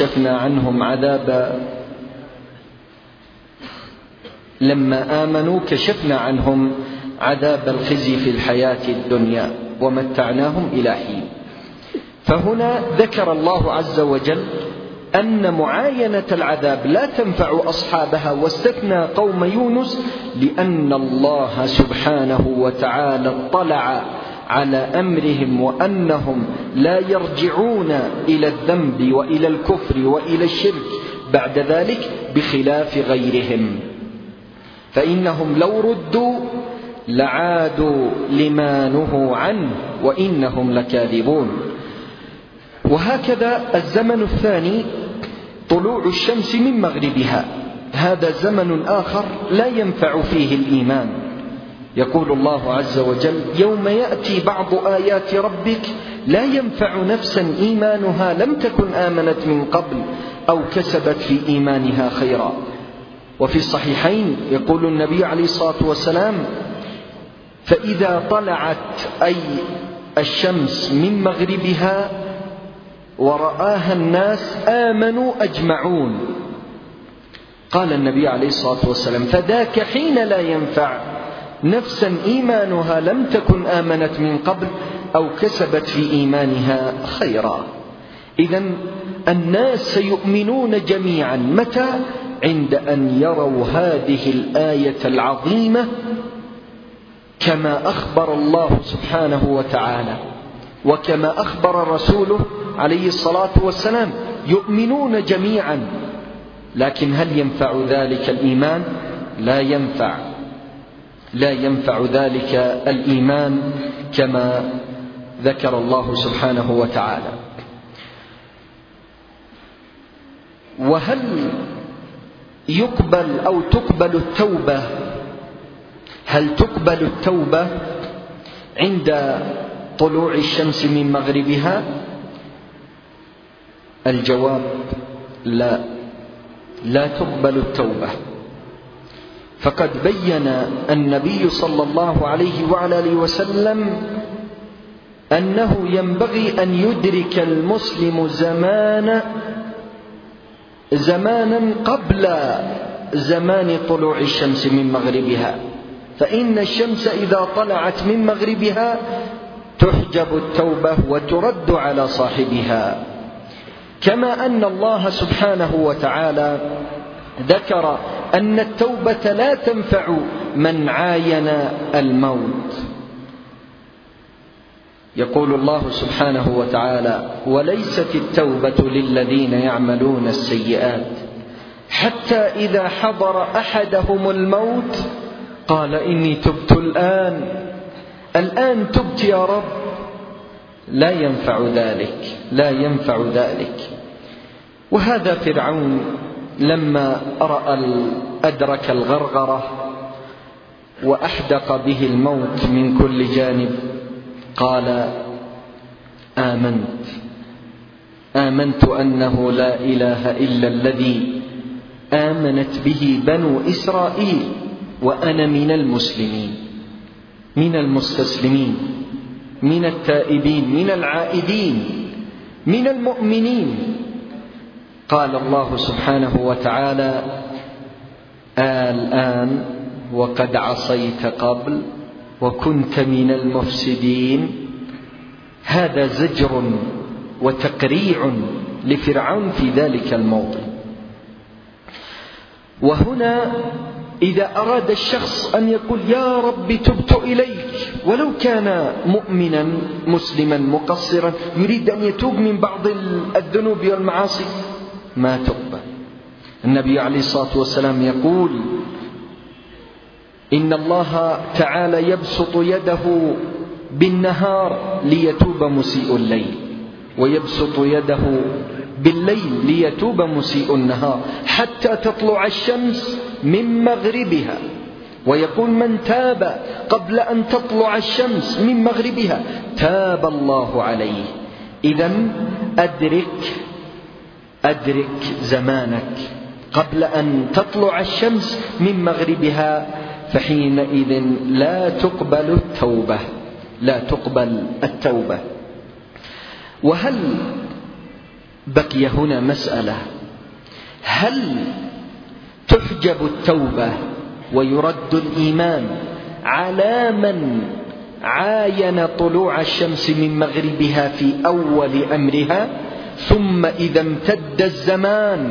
آمنوا كشفنا عنهم عذاب الخزي في الحياة الدنيا ومتعناهم إلى حين. فهنا ذكر الله عز وجل أن معاينة العذاب لا تنفع أصحابها، واستثنى قوم يونس لأن الله سبحانه وتعالى اطلع على أمرهم وأنهم لا يرجعون إلى الذنب وإلى الكفر وإلى الشرك بعد ذلك بخلاف غيرهم، فإنهم لو ردوا لعادوا لما نهوا عنه وإنهم لكاذبون. وهكذا الزمن الثاني طلوع الشمس من مغربها، هذا زمن آخر لا ينفع فيه الإيمان. يقول الله عز وجل: يوم يأتي بعض آيات ربك لا ينفع نفسا إيمانها لم تكن آمنت من قبل أو كسبت في إيمانها خيرا. وفي الصحيحين يقول النبي عليه الصلاة والسلام: فإذا طلعت أي الشمس من مغربها ورآها الناس آمنوا أجمعون. قال النبي عليه الصلاة والسلام: فذاك حين لا ينفع نفسا إيمانها لم تكن آمنت من قبل أو كسبت في إيمانها خيرا. إذن الناس سيؤمنون جميعا متى؟ عند أن يروا هذه الآية العظيمة كما أخبر الله سبحانه وتعالى وكما أخبر رسوله عليه الصلاة والسلام، يؤمنون جميعا. لكن هل ينفع ذلك الإيمان؟ لا ينفع ذلك الإيمان كما ذكر الله سبحانه وتعالى. وهل يقبل أو تقبل التوبة؟ هل تقبل التوبة عند طلوع الشمس من مغربها؟ الجواب: لا تقبل التوبة. فقد بين النبي صلى الله عليه وعلى آله وسلم أنه ينبغي أن يدرك المسلم زمانا قبل زمان طلوع الشمس من مغربها، فإن الشمس إذا طلعت من مغربها تحجب التوبة وترد على صاحبها. كما أن الله سبحانه وتعالى ذكر أن التوبة لا تنفع من عاين الموت. يقول الله سبحانه وتعالى: وليست التوبة للذين يعملون السيئات حتى إذا حضر أحدهم الموت قال إني تبت الآن تبت يا رب. لا ينفع ذلك. وهذا فرعون لما أدرك الغرغرة وأحدق به الموت من كل جانب قال: آمنت أنه لا إله إلا الذي آمنت به بنو إسرائيل وأنا من المسلمين، من المستسلمين، من التائبين، من العائدين، من المؤمنين. قال الله سبحانه وتعالى: الآن وقد عصيت قبل وكنت من المفسدين. هذا زجر وتقريع لفرعون في ذلك الموضع. وهنا إذا أراد الشخص أن يقول: يا رب تبت إليك، ولو كان مؤمنا مسلما مقصرا يريد أن يتوب من بعض الذنوب والمعاصي، ما تقبل. النبي عليه الصلاة والسلام يقول: إن الله تعالى يبسط يده بالنهار ليتوب مسيء الليل، ويبسط يده بالليل ليتوب مسيء النهار، حتى تطلع الشمس من مغربها. ويقول: من تاب قبل أن تطلع الشمس من مغربها تاب الله عليه. إذن أدرك زمانك قبل أن تطلع الشمس من مغربها، فحينئذ لا تقبل التوبة. وهل بقي هنا مسألة: هل تحجب التوبة ويرد الإيمان على من عاين طلوع الشمس من مغربها في أول أمرها، ثم إذا امتد الزمان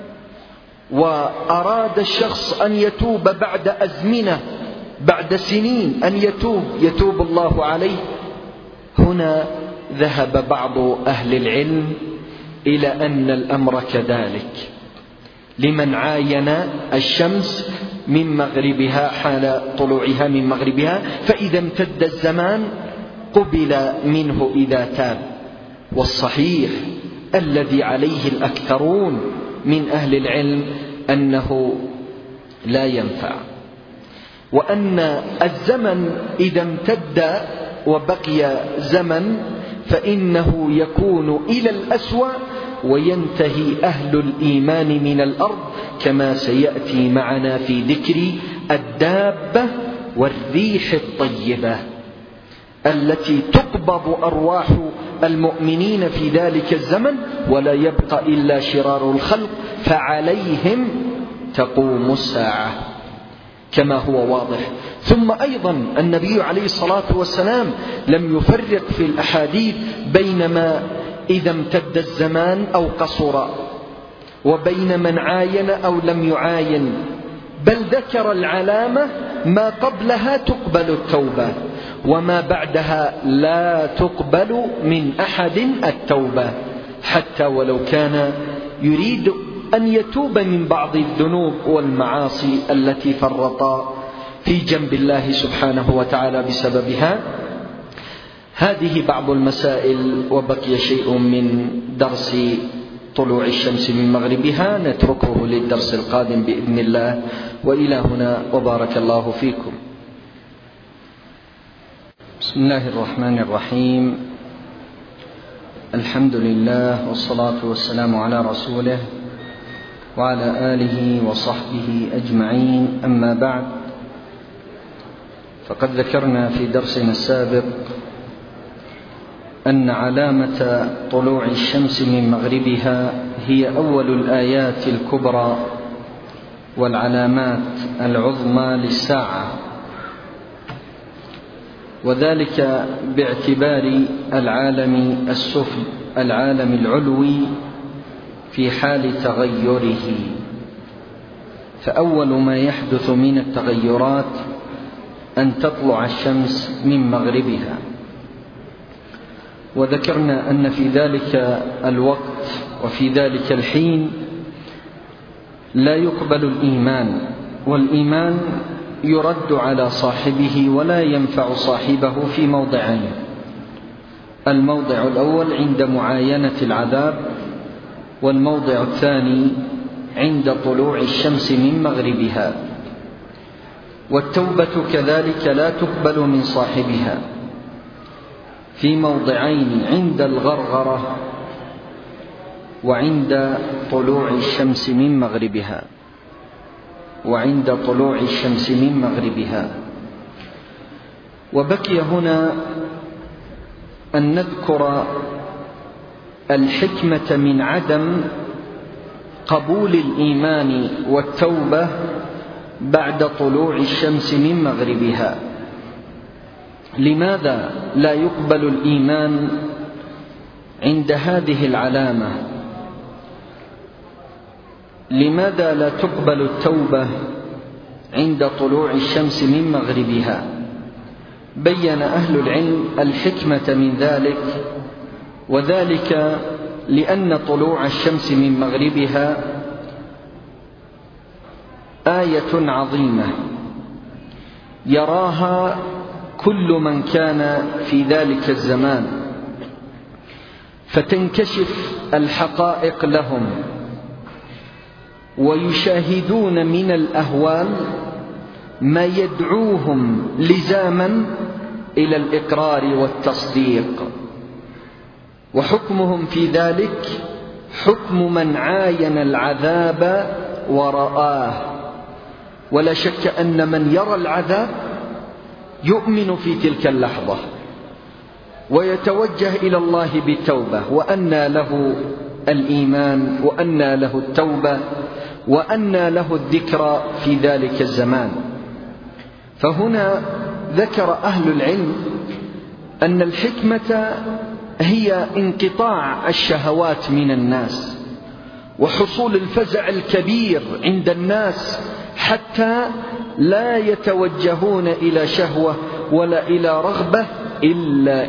وأراد الشخص أن يتوب بعد أزمنة، بعد سنين، أن يتوب الله عليه؟ هنا ذهب بعض أهل العلم إلى أن الأمر كذلك لمن عاين الشمس من مغربها حال طلوعها من مغربها، فإذا امتد الزمان قبل منه إذا تاب. والصحيح الذي عليه الأكثرون من أهل العلم أنه لا ينفع، وأن الزمن إذا امتد وبقي زمن فإنه يكون إلى الأسوأ، وينتهي أهل الإيمان من الأرض، كما سيأتي معنا في ذكر الدابة والريح الطيبة التي تقبض أرواح المؤمنين في ذلك الزمن، ولا يبقى إلا شرار الخلق، فعليهم تقوم الساعة كما هو واضح. ثم أيضا النبي عليه الصلاة والسلام لم يفرق في الأحاديث بين ما إذا امتد الزمان أو قصر، وبين من عاين أو لم يعاين، بل ذكر العلامة: ما قبلها تقبل التوبة، وما بعدها لا تقبل من أحد التوبة، حتى ولو كان يريد أن يتوب من بعض الذنوب والمعاصي التي فرط في جنب الله سبحانه وتعالى بسببها. هذه بعض المسائل، وبقي شيء من درس طلوع الشمس من مغربها نتركه للدرس القادم بإذن الله. وإلى هنا، وبارك الله فيكم. بسم الله الرحمن الرحيم. الحمد لله، والصلاة والسلام على رسوله وعلى آله وصحبه أجمعين. أما بعد، فقد ذكرنا في درسنا السابق أن علامة طلوع الشمس من مغربها هي أول الآيات الكبرى والعلامات العظمى للساعة، وذلك باعتبار العالم العلوي في حال تغيره. فأول ما يحدث من التغيرات أن تطلع الشمس من مغربها. وذكرنا أن في ذلك الوقت وفي ذلك الحين لا يقبل الإيمان، والإيمان يرد على صاحبه ولا ينفع صاحبه في موضعين: الموضع الأول عند معاينة العذاب، والموضع الثاني عند طلوع الشمس من مغربها. والتوبة كذلك لا تقبل من صاحبها في موضعين: عند الغرغرة وعند طلوع الشمس من مغربها. وعند طلوع الشمس من مغربها. وبقي هنا أن نذكر الحكمة من عدم قبول الإيمان والتوبة بعد طلوع الشمس من مغربها. لماذا لا يقبل الإيمان عند هذه العلامة؟ لماذا لا تقبل التوبة عند طلوع الشمس من مغربها؟ بين أهل العلم الحكمة من ذلك، وذلك لأن طلوع الشمس من مغربها آية عظيمة يراها كل من كان في ذلك الزمان، فتنكشف الحقائق لهم ويشاهدون من الأهوال ما يدعوهم لزاما إلى الإقرار والتصديق، وحكمهم في ذلك حكم من عاين العذاب ورآه. ولا شك أن من يرى العذاب يؤمن في تلك اللحظة ويتوجه إلى الله بالتوبة، وأنى له الإيمان وأنى له التوبة وأنى له الذكرى في ذلك الزمان. فهنا ذكر أهل العلم أن الحكمة هي انقطاع الشهوات من الناس وحصول الفزع الكبير عند الناس حتى لا يتوجهون إلى شهوة ولا إلى رغبة إلا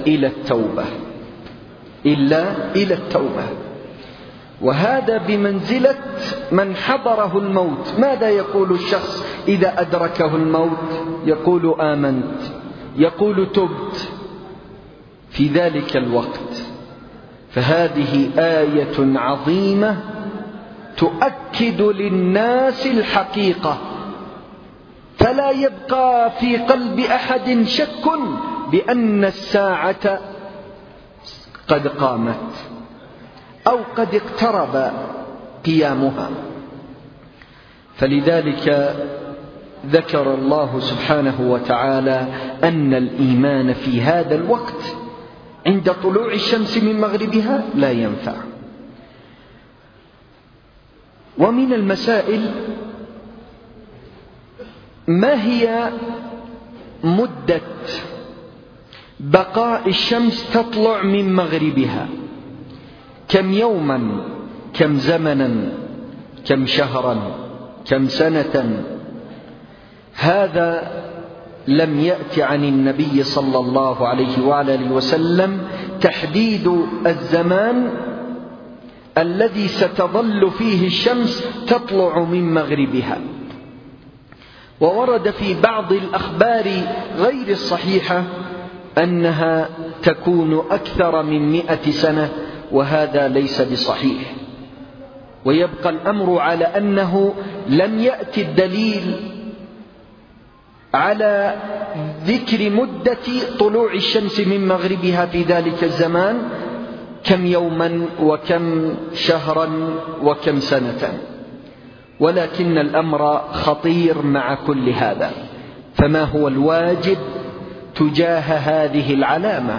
إلى التوبة. وهذا بمنزلة من حضره الموت. ماذا يقول الشخص إذا أدركه الموت؟ يقول آمنت، يقول تبت في ذلك الوقت. فهذه آية عظيمة تؤكد للناس الحقيقة، فلا يبقى في قلب أحد شك بأن الساعة قد قامت أو قد اقترب قيامها. فلذلك ذكر الله سبحانه وتعالى أن الإيمان في هذا الوقت عند طلوع الشمس من مغربها لا ينفع. ومن المسائل ما هي مدة بقاء الشمس تطلع من مغربها؟ كم يوما، كم زمنا، كم شهرا، كم سنة؟ هذا لم يأت عن النبي صلى الله عليه وآله وسلم تحديد الزمان الذي ستظل فيه الشمس تطلع من مغربها. وورد في بعض الأخبار غير الصحيحة أنها تكون أكثر من 100 سنة، وهذا ليس بصحيح. ويبقى الأمر على أنه لم يأتي الدليل على ذكر مدة طلوع الشمس من مغربها في ذلك الزمان، كم يوما وكم شهرا وكم سنة. ولكن الأمر خطير مع كل هذا. فما هو الواجب تجاه هذه العلامة؟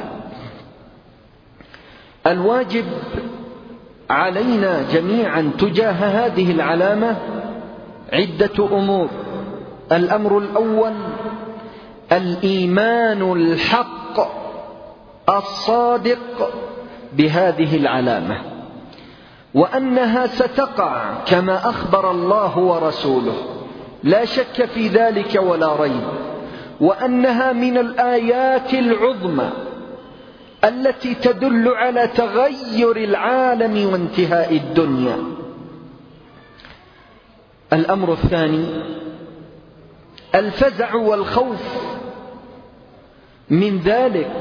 الواجب علينا جميعا تجاه هذه العلامة عدة أمور. الأمر الأول الإيمان الحق الصادق بهذه العلامة، وأنها ستقع كما أخبر الله ورسوله، لا شك في ذلك ولا ريب، وأنها من الآيات العظمى التي تدل على تغير العالم وانتهاء الدنيا. الأمر الثاني الفزع والخوف من ذلك،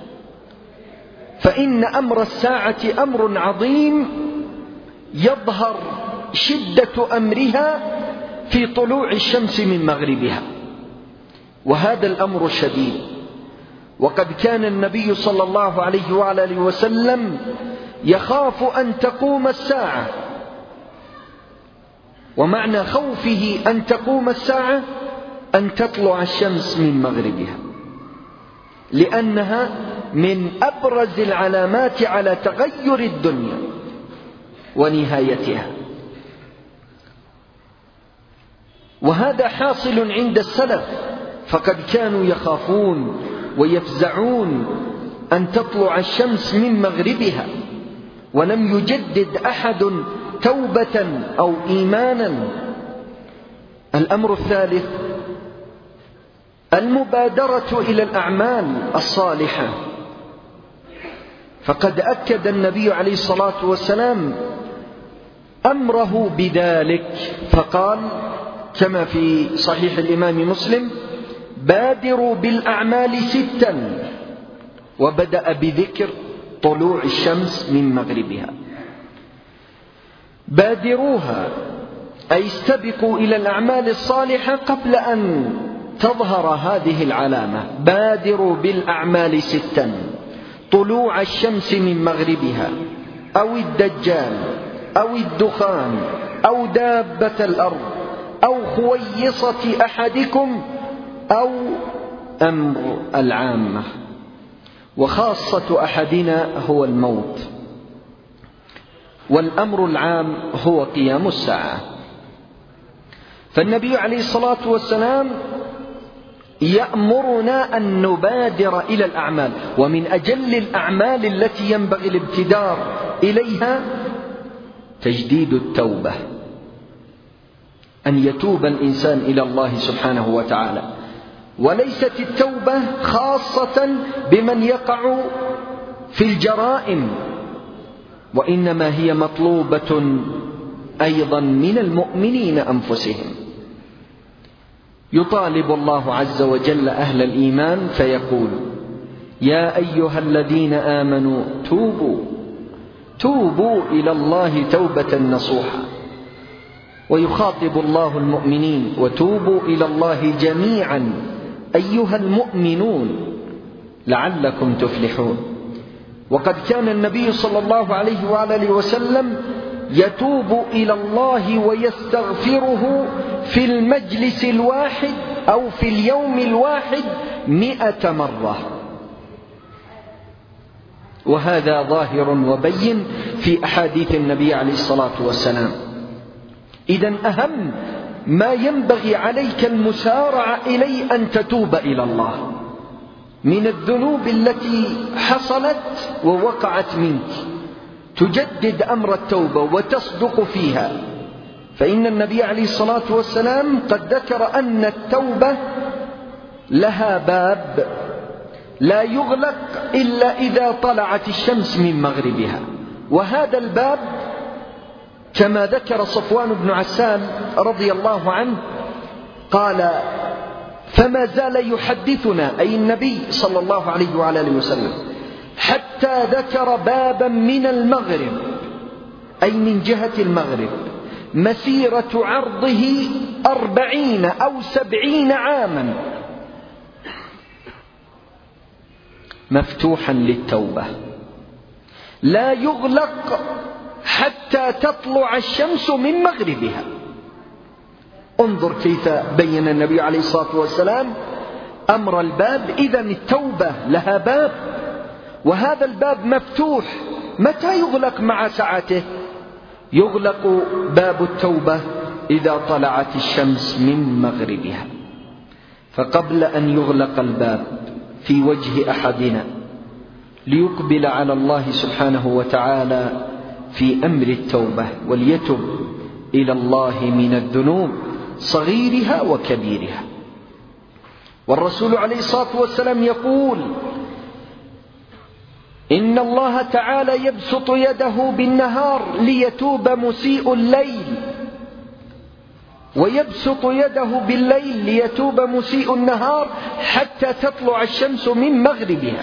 فإن أمر الساعة أمر عظيم يظهر شدة أمرها في طلوع الشمس من مغربها، وهذا الأمر شديد. وقد كان النبي صلى الله عليه وآله وسلم يخاف أن تقوم الساعة ومعنى خوفه أن تقوم الساعة أن تطلع الشمس من مغربها، لأنها من أبرز العلامات على تغير الدنيا ونهايتها. وهذا حاصل عند السلف، فقد كانوا يخافون ويفزعون أن تطلع الشمس من مغربها، ولم يجدد أحد توبة أو إيمانا. الأمر الثالث المبادرة إلى الأعمال الصالحة، فقد أكد النبي عليه الصلاة والسلام أمره بذلك، فقال كما في صحيح الإمام مسلم: بادروا بالأعمال 6، وبدأ بذكر طلوع الشمس من مغربها. بادروها أي استبقوا إلى الأعمال الصالحة قبل أن تظهر هذه العلامة. بادروا بالأعمال 6: طلوع الشمس من مغربها، أو الدجال، أو الدخان، أو دابة الأرض، أو خويصة أحدكم، أو أمر العامة. وخاصة أحدنا هو الموت، والأمر العام هو قيام الساعة. فالنبي عليه الصلاة والسلام يأمرنا أن نبادر إلى الأعمال، ومن أجل الأعمال التي ينبغي الابتدار إليها تجديد التوبة، أن يتوب الإنسان إلى الله سبحانه وتعالى. وليست التوبة خاصة بمن يقع في الجرائم، وإنما هي مطلوبة أيضا من المؤمنين أنفسهم. يطالب الله عز وجل أهل الإيمان فيقول: يا أيها الذين آمنوا توبوا إلى الله توبة نصوحا. ويخاطب الله المؤمنين: وتوبوا إلى الله جميعا أيها المؤمنون لعلكم تفلحون. وقد كان النبي صلى الله عليه وآله وسلم يتوب إلى الله ويستغفره في المجلس الواحد أو في اليوم الواحد 100 مرة، وهذا ظاهر وبين في أحاديث النبي عليه الصلاة والسلام. إذن أهم ما ينبغي عليك المسارعة إليه أن تتوب إلى الله من الذنوب التي حصلت ووقعت منك، تجدد أمر التوبة وتصدق فيها. فإن النبي عليه الصلاة والسلام قد ذكر أن التوبة لها باب لا يغلق إلا إذا طلعت الشمس من مغربها، وهذا الباب كما ذكر صفوان بن عسال رضي الله عنه قال: فما زال يحدثنا، أي النبي صلى الله عليه وآله وسلم، حتى ذكر بابا من المغرب، أي من جهة المغرب، مسيرة عرضه 40 أو 70 عاما، مفتوحا للتوبة لا يغلق حتى تطلع الشمس من مغربها. انظر كيف بين النبي عليه الصلاة والسلام أمر الباب. إذن التوبة لها باب، وهذا الباب مفتوح. متى يغلق مع ساعته؟ يغلق باب التوبة إذا طلعت الشمس من مغربها. فقبل أن يغلق الباب في وجه أحدنا ليقبل على الله سبحانه وتعالى في أمر التوبة، وليتب إلى الله من الذنوب صغيرها وكبيرها. والرسول عليه الصلاة والسلام يقول: إن الله تعالى يبسط يده بالنهار ليتوب مسيء الليل، ويبسط يده بالليل ليتوب مسيء النهار حتى تطلع الشمس من مغربها.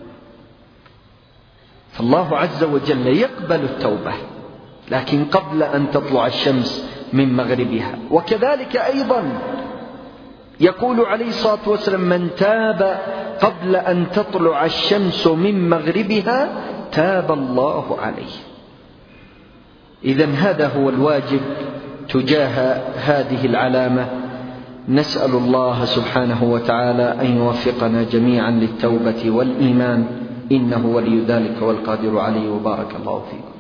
فالله عز وجل يقبل التوبة، لكن قبل أن تطلع الشمس من مغربها. وكذلك أيضا يقول عليه الصلاة والسلام: من تاب قبل أن تطلع الشمس من مغربها تاب الله عليه. إذن هذا هو الواجب تجاه هذه العلامة. نسأل الله سبحانه وتعالى أن يوفقنا جميعا للتوبة والإيمان، إنه ولي ذلك والقادر عليه، وبارك الله فيكم.